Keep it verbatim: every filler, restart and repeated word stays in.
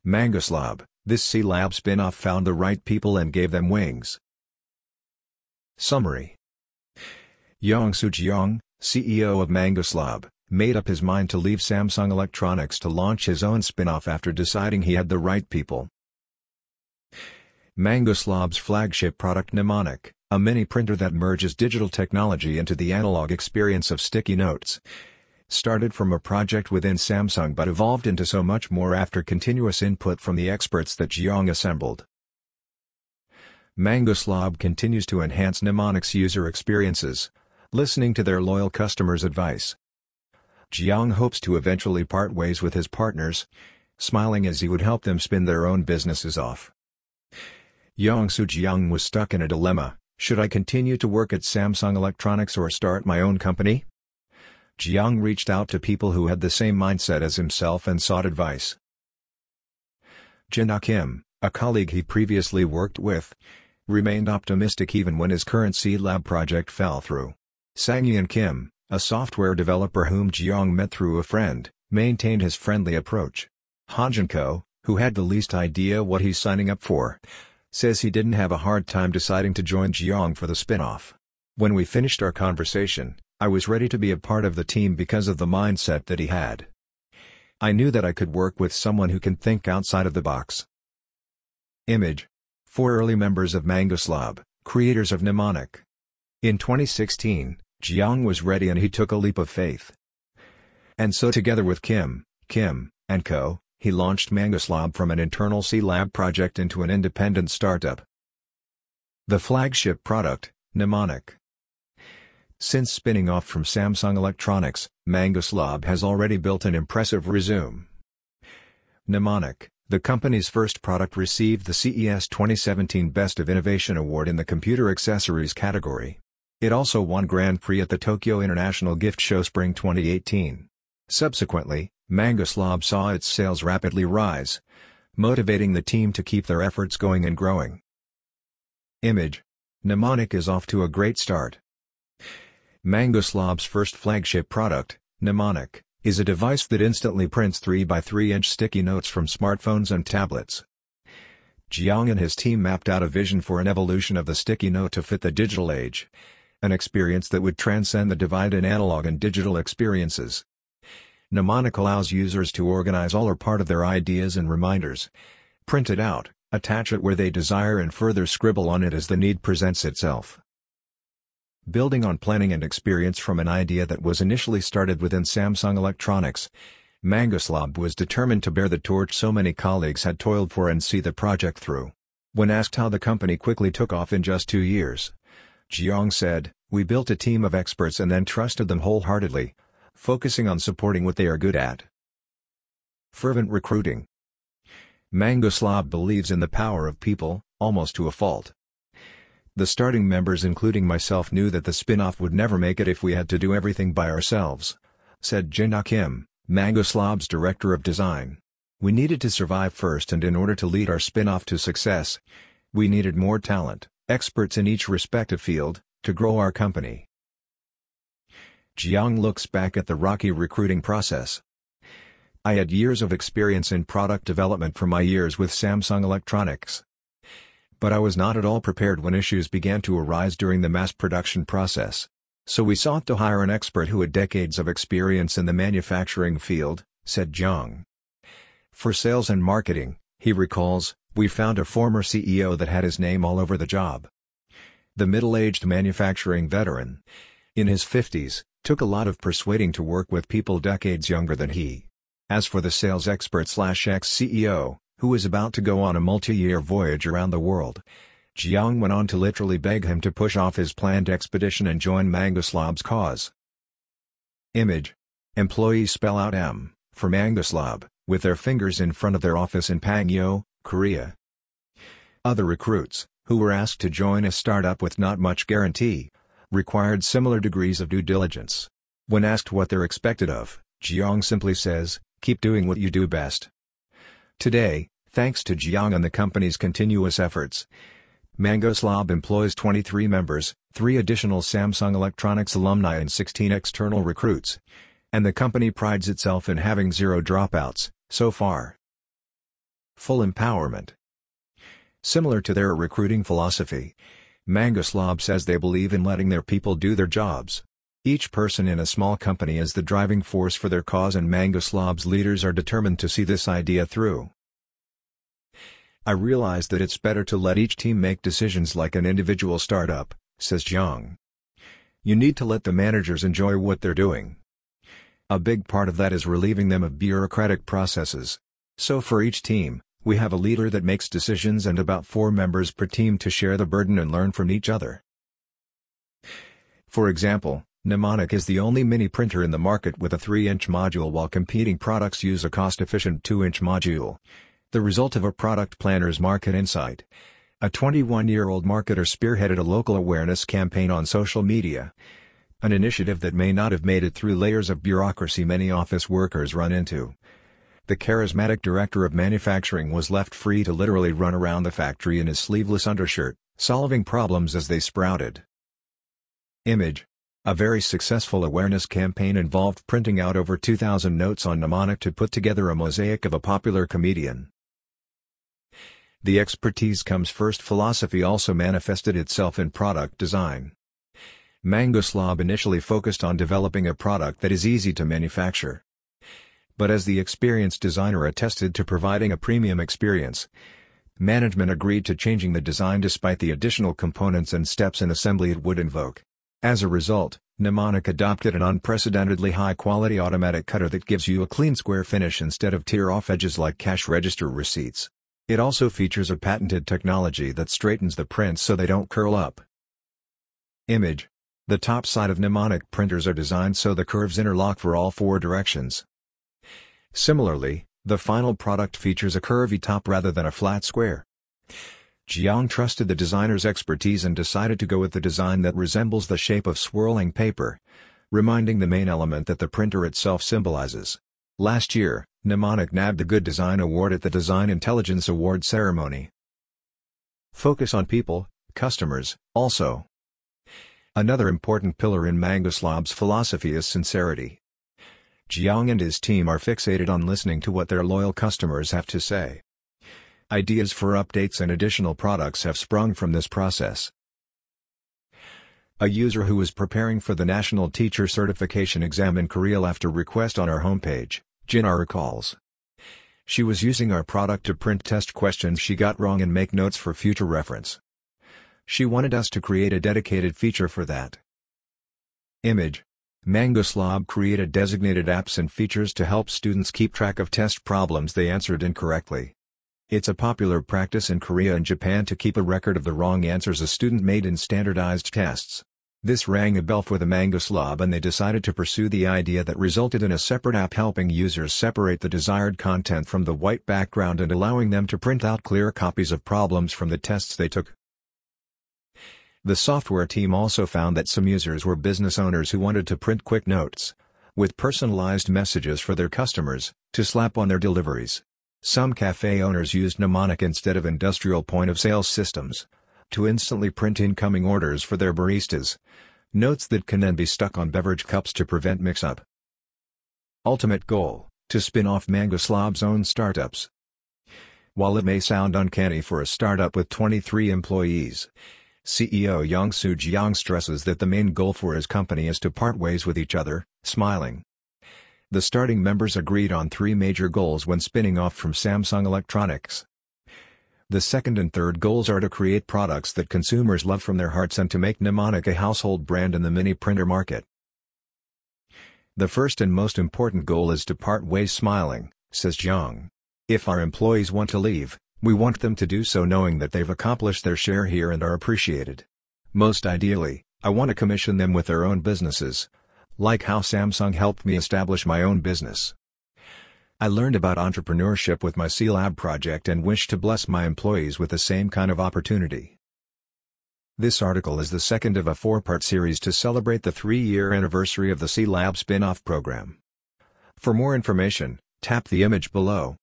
Mangoslab, this C-Lab spin-off found the right people and gave them wings. Summary. Yongsoo Jeong, C E O of Mangoslab, made up his mind to leave Samsung Electronics to launch his own spin-off after deciding he had the right people. Mangoslab's flagship product Mnemonic, a mini printer that merges digital technology into the analog experience of sticky notes, started from a project within Samsung but evolved into so much more after continuous input from the experts that Jeong assembled. Mangoslab continues to enhance Mnemonic's user experiences, listening to their loyal customers' advice. Jeong hopes to eventually part ways with his partners, smiling as he would help them spin their own businesses off. Yongsoo Jeong was stuck in a dilemma: should I continue to work at Samsung Electronics or start my own company? Jeong reached out to people who had the same mindset as himself and sought advice. Jin-Ah Kim, a colleague he previously worked with, remained optimistic even when his current C-Lab project fell through. Sang-Yeon Kim, a software developer whom Jeong met through a friend, maintained his friendly approach. Han Jin-Ko, who had the least idea what he's signing up for, says he didn't have a hard time deciding to join Jeong for the spin-off. When we finished our conversation, I was ready to be a part of the team because of the mindset that he had. I knew that I could work with someone who can think outside of the box. Image. Four early members of Mangoslab, creators of Mnemonic. In twenty sixteen, Jeong was ready and he took a leap of faith. And so together with Kim, Kim, and Co., he launched Mangoslab from an internal C-Lab project into an independent startup. The flagship product, Mnemonic. Since spinning off from Samsung Electronics, Mangoslab has already built an impressive resume. Mnemonic, the company's first product, received the C E S twenty seventeen Best of Innovation Award in the computer accessories category. It also won Grand Prix at the Tokyo International Gift Show Spring twenty eighteen. Subsequently, Mangoslab saw its sales rapidly rise, motivating the team to keep their efforts going and growing. Image. Mnemonic is off to a great start. Mangoslab's first flagship product, Mnemonic, is a device that instantly prints three by three inch sticky notes from smartphones and tablets. Jeong and his team mapped out a vision for an evolution of the sticky note to fit the digital age, an experience that would transcend the divide in analog and digital experiences. Mnemonic allows users to organize all or part of their ideas and reminders, print it out, attach it where they desire and further scribble on it as the need presents itself. Building on planning and experience from an idea that was initially started within Samsung Electronics, Mangoslab was determined to bear the torch so many colleagues had toiled for and see the project through. When asked how the company quickly took off in just two years, Jeong said, "We built a team of experts and then trusted them wholeheartedly, focusing on supporting what they are good at." Fervent recruiting. Mangoslab believes in the power of people, almost to a fault. The starting members, including myself, knew that the spin-off would never make it if we had to do everything by ourselves, said Jin-Ah Kim, Mangoslab's director of design. We needed to survive first, and in order to lead our spin-off to success, we needed more talent, experts in each respective field, to grow our company. Jeong looks back at the rocky recruiting process. I had years of experience in product development from my years with Samsung Electronics. But I was not at all prepared when issues began to arise during the mass production process. So we sought to hire an expert who had decades of experience in the manufacturing field, said Jeong. For sales and marketing, he recalls, we found a former C E O that had his name all over the job. The middle-aged manufacturing veteran, in his fifties, took a lot of persuading to work with people decades younger than he. As for the sales expert slash ex-C E O, who was about to go on a multi-year voyage around the world, Jeong went on to literally beg him to push off his planned expedition and join Mangoslab's cause. Image. Employees spell out M for Mangoslab, with their fingers in front of their office in Pangyo, Korea. Other recruits, who were asked to join a startup with not much guarantee, required similar degrees of due diligence. When asked what they're expected of, Jeong simply says, "Keep doing what you do best." Today, thanks to Jeong and the company's continuous efforts, Mangoslab employs twenty-three members, three additional Samsung Electronics alumni and sixteen external recruits, and the company prides itself in having zero dropouts, so far. full empowerment. Similar to their recruiting philosophy, Mangoslab says they believe in letting their people do their jobs. Each person in a small company is the driving force for their cause, and Mangoslab's leaders are determined to see this idea through. I realized that it's better to let each team make decisions like an individual startup, says Jiang. You need to let the managers enjoy what they're doing. A big part of that is relieving them of bureaucratic processes. So for each team, we have a leader that makes decisions and about four members per team to share the burden and learn from each other. For example, Mnemonic is the only mini printer in the market with a three inch module, while competing products use a cost-efficient two inch module. The result of a product planner's market insight. A twenty-one-year-old marketer spearheaded a local awareness campaign on social media. An initiative that may not have made it through layers of bureaucracy many office workers run into. The charismatic director of manufacturing was left free to literally run around the factory in his sleeveless undershirt, solving problems as they sprouted. Image. A very successful awareness campaign involved printing out over two thousand notes on Mnemonic to put together a mosaic of a popular comedian. The expertise comes first philosophy also manifested itself in product design. Mangoslab initially focused on developing a product that is easy to manufacture. But as the experienced designer attested to providing a premium experience, management agreed to changing the design despite the additional components and steps in assembly it would invoke. As a result, Mnemonic adopted an unprecedentedly high-quality automatic cutter that gives you a clean square finish instead of tear-off edges like cash register receipts. It also features a patented technology that straightens the prints so they don't curl up. Image. The top side of Mnemonic printers are designed so the curves interlock for all four directions. Similarly, the final product features a curvy top rather than a flat square. Jiang trusted the designer's expertise and decided to go with the design that resembles the shape of swirling paper, reminding the main element that the printer itself symbolizes. Last year, Mnemonic nabbed the Good Design Award at the Design Intelligence Award ceremony. Focus on people, customers, also. Another important pillar in Mangoslab's philosophy is sincerity. Jiang and his team are fixated on listening to what their loyal customers have to say. Ideas for updates and additional products have sprung from this process. A user who was preparing for the National Teacher Certification exam in Korea left a request on our homepage, Jinna recalls. She was using our product to print test questions she got wrong and make notes for future reference. She wanted us to create a dedicated feature for that. Image. Mangoslab created designated apps and features to help students keep track of test problems they answered incorrectly. It's a popular practice in Korea and Japan to keep a record of the wrong answers a student made in standardized tests. This rang a bell for the Mangoslab, and they decided to pursue the idea that resulted in a separate app helping users separate the desired content from the white background and allowing them to print out clear copies of problems from the tests they took. The software team also found that some users were business owners who wanted to print quick notes, with personalized messages for their customers, to slap on their deliveries. Some cafe owners used Mnemonic instead of industrial point-of-sale systems, to instantly print incoming orders for their baristas, notes that can then be stuck on beverage cups to prevent mix-up. Ultimate goal, to spin off Mangoslab's own startups. While it may sound uncanny for a startup with twenty-three employees, C E O Young-Soo Jiang stresses that the main goal for his company is to part ways with each other, smiling. The starting members agreed on three major goals when spinning off from Samsung Electronics. The second and third goals are to create products that consumers love from their hearts and to make Mnemonic a household brand in the mini printer market. The first and most important goal is to part ways smiling, says Jiang. If our employees want to leave, we want them to do so knowing that they've accomplished their share here and are appreciated. Most ideally, I want to commission them with their own businesses, like how Samsung helped me establish my own business. I learned about entrepreneurship with my C-Lab project and wish to bless my employees with the same kind of opportunity. This article is the second of a four-part series to celebrate the three-year anniversary of the C-Lab spin-off program. For more information, tap the image below.